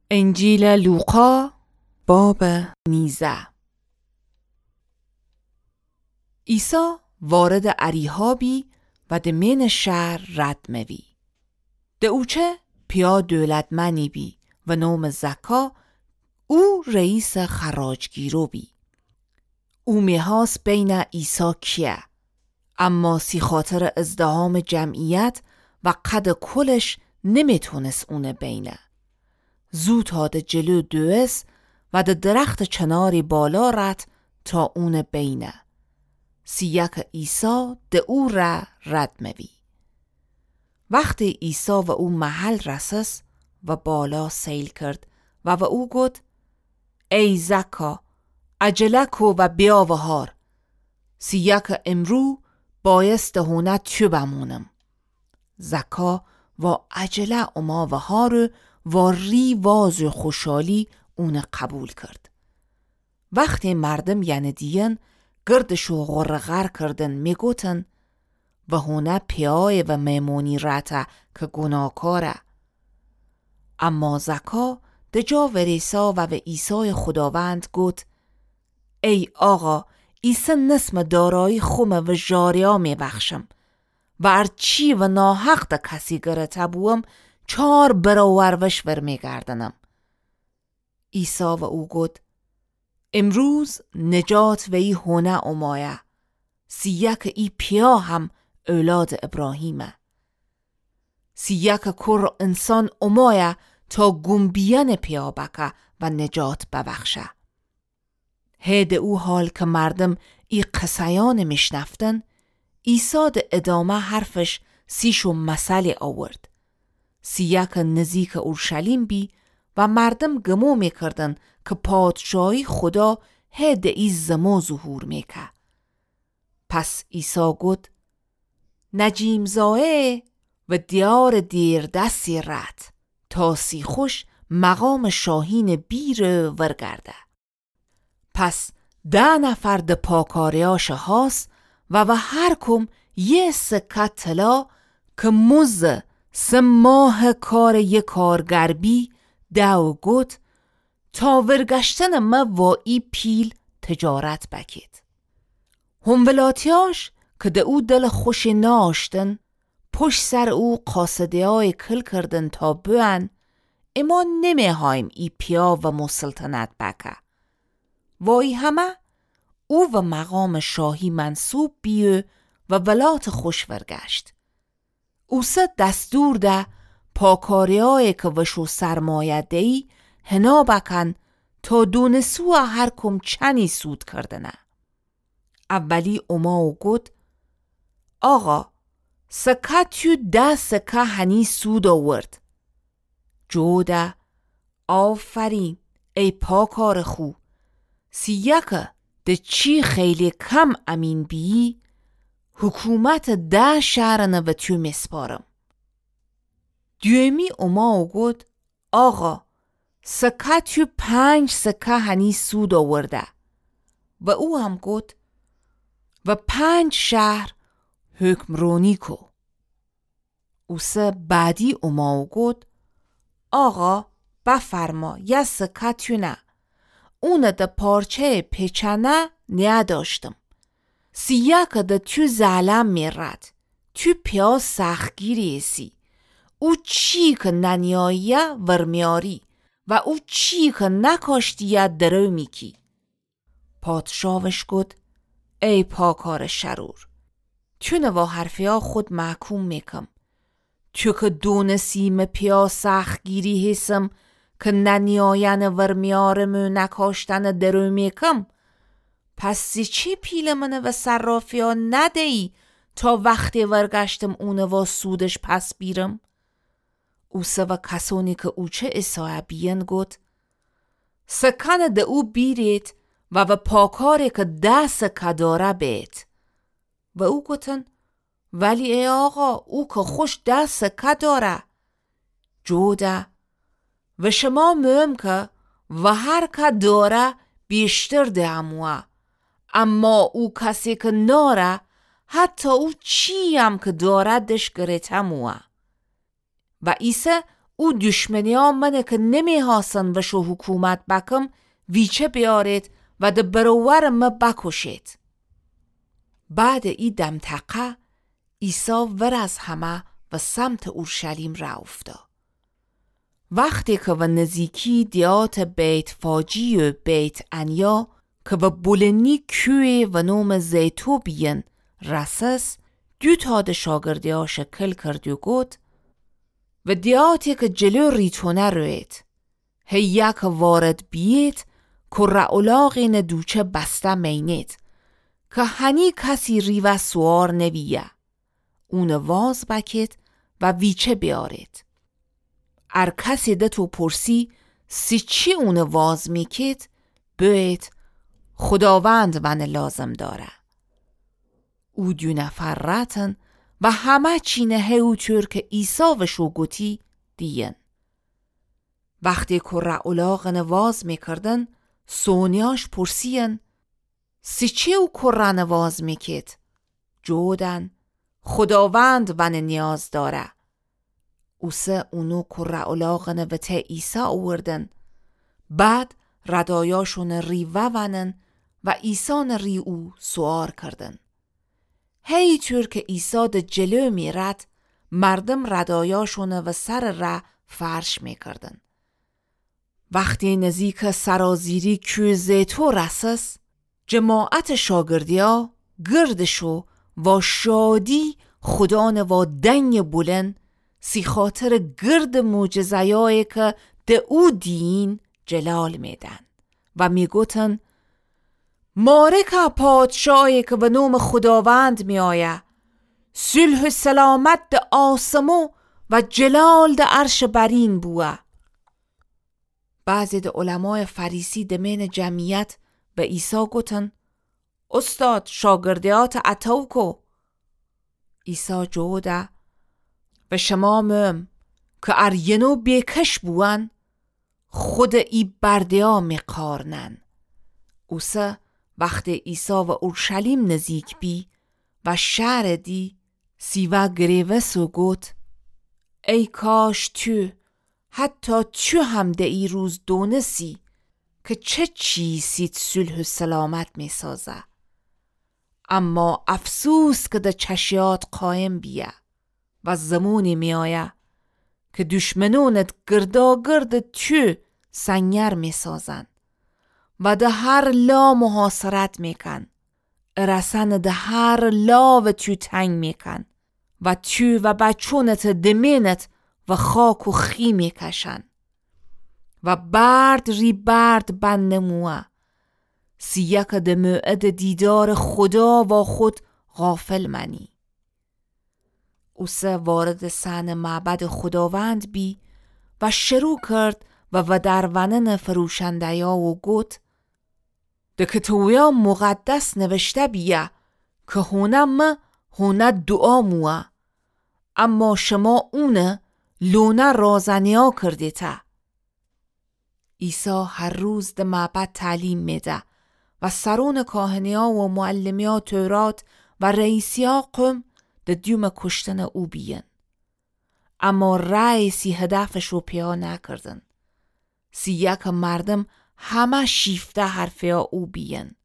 انجیل لوقا باب 19. عیسی وارد اریحابی و دمین شهر رد موی. اوچه پیا دولتمنی بی و نام زکا او رئیس خراجگیرو بی. او میهاس بین عیسی کیه، اما سی خاطر ازدهام جمعیت و قد کلش نمیتونست اونه بینه. زود هاده جلو دوست و ده درخت چناری بالا رد تا اون بینه. سیک عیسی ده او را رد موی. وقتی عیسی و او محل رسس و بالا سیل کرد و او گفت ای زکا عجله کو و بیا و هار. سیک امرو بایست هونه تو بمونم. زکا و عجله اما و هارو و ری واز و خوشحالی اون قبول کرد. وقتی مردم یعنی دیین گردشو غرغر کردن میگوتن و هونه پیای و میمونی رته که گناهکاره. اما زکا دجا وریسا و عیسی خداوند گوت ای آقا عیسی نسم دارایی خومه و جاریا میبخشم و ارچی و ناحق ده کسی گرته بوم 4 برابروش ور میگردنم. عیسی و او گفت امروز نجات و ای هونه امایه. سیک ای پیا هم اولاد ابراهیمه. سیک کر انسان امایه تا گنبیان پیا بکه و نجات ببخشه. هید او حال که مردم ای قصیان میشنفتن، عیسی ده ادامه حرفش سیشو مسئله آورد. سیک نزیک اورشلیم بی و مردم گمو میکردن که پادشاهی خدا هد ای زما ظهور میکه. پس عیسی گفت نجیم زایه و دیار دیر دستی رد تا سی خوش مقام شاهین بیر ورگرده. پس 10 نفر ده پاکاریاش هاست و هر کم یه سکه طلا که مزه 3 ماه کار یک کارگر بی دو گوت تا ورگشتن ما و ای پیل تجارت بکید. هم ولاتیاش که ده او دل خوش ناشتن پشت سر او قاصده های کل کردن تا بوین اما نمی هایم ای پیا و مسلطنت بکه. و ای همه او و مقام شاهی منصوب بیو و ولات خوش ورگشت. او سه دستور ده پاکاری های که وشو سرمایه دی هنا بکن تا دونسو هر کم چنی سود کردنه. اولی اوما و گود آقا سکه تیو 10 سکه هنی سود آورد. جوده آفرین ای پاکار خو. سیکه ده چی خیلی کم امین بی حکومت 10 شهرنه و تو مسپارم. دومی اوما و گود آقا سکه تو 5 سکه هنی سود آورده. و او هم گود و 5 شهر حکمرانی کو. او سه بعدی اوما و گود آقا بفرما یه سکه تو نه. اون ده پارچه پیچنه نداشتم. سیک ده تو ظلم میرد. تو پیا سختگیری سی. او چی که ننیاییه ورمیاری و او چی که نکاشتیه درو میکی. پادشاوش گفت ای پاکار شرور تو نوا حرفیا خود محکوم میکم. تو که دونسیم پیا سختگیری حسم که ننیاین ورمیارم و نکاشتن درو میکم. پس سی چی پیل منه و صرافیا ندهی تا وقتی ورگشتم اونه و سودش پس بیرم؟ او سه و کسانی که اوچه اسایه بیین گفت سکن ده او بیرید و پاکاری که 10 سکه داره بید. و او گفتن ولی ای آقا او که خوش 10 سکه داره. جوده و شما مهم که و هر که داره بیشتر ده هموه. اما او کسی که ناره حتی او چی هم که داره دش گریت هموه. و عیسی او دشمنیا منه که نمی هاسن و شو حکومت بکم ویچه بیارید و ده برور ما بکشید. بعد ای دمتقه عیسی ور از همه و سمت اورشلیم را افتا. وقتی که و نزیکی دیات بیت فاجی و بیت انیا که و بولنی کوی و نوم زیتو بیین رسس، دو تا ده شاگردیاش کل کرد و گوت و دیاتی که جلو ریتونه روید هی یک وارد بیید که رعولاغین دوچه بسته مینید که هنی کسی ریوه سوار نویه اون واز بکید و ویچه بیارید. ار کسی ده تو پرسی سی چی اون واز میکید بید خداوند من لازم داره. او دو نفر رتن و همه چینه هیوتور که عیسی و شوگوتی دیین. وقتی که رعولاغن واز میکردن سونیاش پرسین سی چی او کرن واز میکید؟ جودن خداوند من نیاز داره. اوسه اونو که رعولاغن و ته عیسی آوردن. بعد ردایاشون ریوه ونن و عیسان ری او سوار کردن. هی طور که عیسی ده جلو میرد مردم ردایاشون و سر را فرش میکردن. وقتی نزدیک سرازیری کوی زیتو رسس جماعت شاگردیا گردشو و شادی خدان و دنگ بولن سی خاطر گرد معجزه‌ای که ده او دین جلال میدن و میگوتن مارکا پادشاهی که به نام خداوند می آیه، صلح و سلامت ده آسمو و جلال ده عرش برین بوه. بعضی ده علمای فریسی ده مین جمعیت به عیسی گوتن استاد شاگردیات اتاوکو. عیسی جوده و شما مم که ار ینو بیکش بوان خود ای بردیا می قارنن. اوسه وقت عیسی و اورشلیم نزیک بی و شهر دی سیوه گریوه سو گوت ای کاش تو حتی تو هم ده ای روز دونسی که چه چیزید صلح و سلامت می سازه. اما افسوس که ده چشیات قایم بیه و زمانی می آیه که دشمنونت گردا گرد تو سنگر می سازن و ده هر لا محاصرت میکن. رسن ده هر لا و تو تنگ میکن و تو و بچونت دمینت و خاک و خی میکشن و برد ری برد بند نموه سیک ده موعد دیدار خدا و خود غافل منی. اوسه وارد سن معبد خداوند بی و شروع کرد و در ونن فروشنده یا و گوت ده کتویا مقدس نوشته بیه که هونه دعا موه اما شما اونه لونه رازنیا کردیته. عیسی هر روز ده معبد تعلیم میده و سرون کاهنیا و معلمیا تورات و رئیسیا قوم ده دیوم کشتن او بیین. اما رئیسی هدفش رو پیا نکردن. سیک مردم همه شیفته حرفیا او بیین.